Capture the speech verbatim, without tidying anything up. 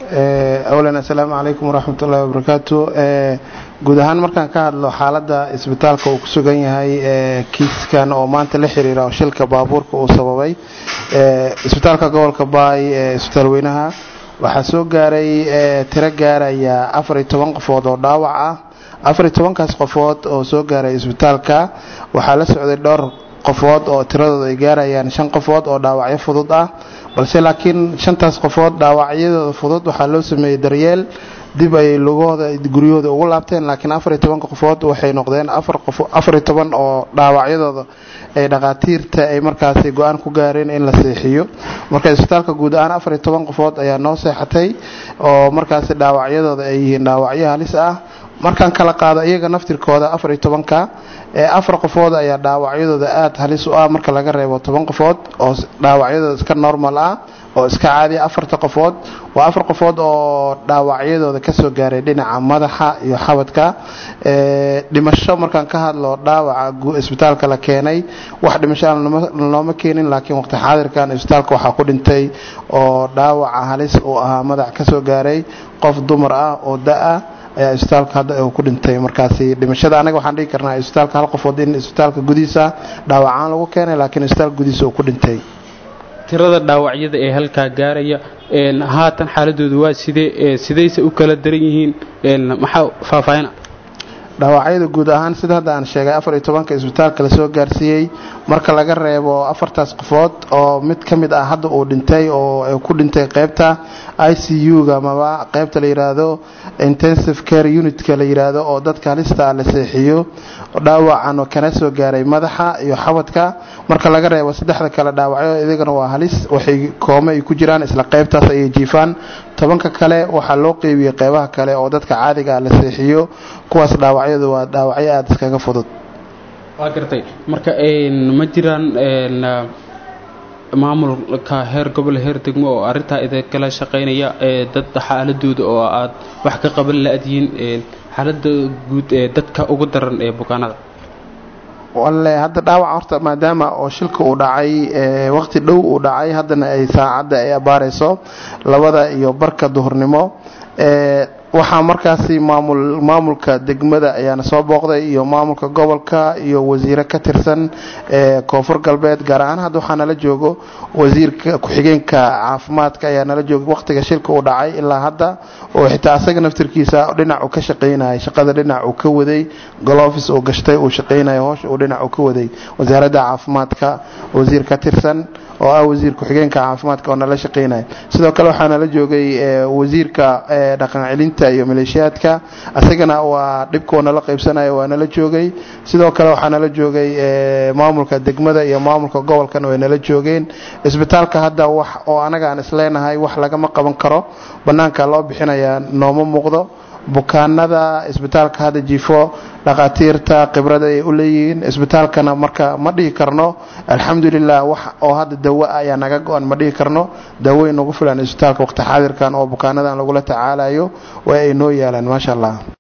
أولا السلام عليكم ورحمة الله وبركاته. guud ahaan markaan ka hadlo xaaladda isbitaalka uu ku sugan yahay kiiskan oo maanta la xiriira shilka baabuurka uu sababay isbitaalka gobolka Baay ee isbitaal weynaha waxaa soo gaaray tiro gaaraya afar iyo toban qofood oo dhaawac ah. afar iyo toban kaas qofood oo soo gaaray isbitaalka waxaa la socday dhowr qofood oo tiradooda ay gaarayaan shan qofood oo dhaawacyo fudud ah, balse laakiin shantaas qofood dhaawacyadooda fudud waxaa loo sameeyay daryeel dib ay lugooda guryahooda ugu laabteen, laakiin afar iyo toban qofood waxay noqdeen afar qof afar iyo toban oo dhaawacyadooda ay dhaqaatiirta ay markaas go'aan ku gaareen in la seexiyo. marka isbitaalka guud ahaan afar iyo toban qofood ayaa noo seexatay oo markaas dhaawacyadooda ay yihiin dhaawacyo halis ah. markaan kala qaado iyaga naftirkooda afar iyo toban ka ee afar qofood ayaa dhaawacyadooda aad halis u ah marka laga reebo toban qofood oo dhaawacyadooda iska normal ah oo iska caadi. afarta qofood waa afar qofood oo dhaawacyadooda ka soo gaaray dhinaca madaxa iyo xabadka. ee dhimasho markaan ka hadlo dhaawaca isbitaalka la keenay wax dhimasho aan looma keenin, laakiin waqti xaadirkan isbitaalka waxaa ku dhintay oo dhaawaca halis u ahaa madax ka soo gaaray qof dumar ah oo da' ayaa isbitaalka hadda uu ku dhintay. markaasi dhimashada anaga waxaan dhigi karnaa isbitaalka hal qofood in isbitaalka gudihiisa dhaawacaan lagu keenay, laakiin isbitaalka gudihiisa uu ku dhintay. tirada dhaawacyada ee halka gaaraya een haatan xaaladoodu waa sidee sidayse u kala daran yihiin een maxaa faahfaahina dhaawacyada guud ahaan sida hadda aan sheegay afar iyo toban ka isbitaalka la soo gaarsiiyay marka laga reebo afartaas qofood oo mid kamid ah hadda uu dhintay oo ku dhintay qaybta I C U-ga ama qaybta la yiraahdo intensive care unit-ka la yiraahdo oo dadka halista la seexiyo dhaawacan oo kana soo gaaray madaxa iyo xabadka. marka laga reebo saddexda kale dhaawacyo idagana waa halis, waxay kooma ay ku jiraan isla qaybtaas ay jiifaan. tobanka kale waxaa loo qeybiyay qaybaha kale oo dadka caadiga la seexiyo, kuwaas dhaawacyadu waa dhaawacyo aad iskaga fudud. waa gartay marka een ma jiraan een maamulka heer gobol heer degmo oo arinta idin kala shaqeynaya ee dad xaaladooda oo aad wax ka qaban laadiin ee xaaladda guud ee dadka ugu daran ee bukaanada. wallahi hadda dhaawac horta maadaama oo shilka uu dhacay ee waqti dhow uu dhacay haddana ay saacada ay abaarayso labada iyo barka duhurnimo ee waxaa markaasi maamul maamulka degmada ayaana soo booqday iyo maamulka gobolka iyo wasiiro ka tirsan ee koonfur galbeed. gaar ahaan hadda waxaa nala joogo wasiirka ku-xigeenka caafimaadka ayaa nala jooga waqtiga shilka uu dhacay ilaa hadda, oo xitaa asaga naftirkiisa dhinac uu ka shaqeynayay shaqada dhinac uu ka waday gloves uu gashtay uu shaqeynayay hoosh uu dhinac uu ka waday wasaaradda caafimaadka wasiir ka tirsan oo ah wasiir ku-xigeenka caafimaadka oo nala shaqeynayay. sidoo kale waxaa nala joogay wasiirka dhaqan celinta iyo maleeshiyaadka asagana waa dhibkoona la qaybsanayo waa nala joogay. sidoo kale waxaa nala joogay maamulka degmada iyo maamulka gobolkana way nala joogeen. isbitaalka hadda wax oo anaga aan isleenahay wax lagama qaban karo banaanka loo bixinayaa nooma muuqdo. bukaanada isbitaalka hadda jiifo dhaqaatiirta khibrad ay u leeyihiin isbitaalkana marka ma dhigi karno alxamdulillah wax oo hadda dawo ayaa naga go'an ma dhigi karno. dawo inagu filan isbitaalka waqti xaadirkan oo bukaanadan lagula tacaalayo way ay noo yaalaan maasha Allah.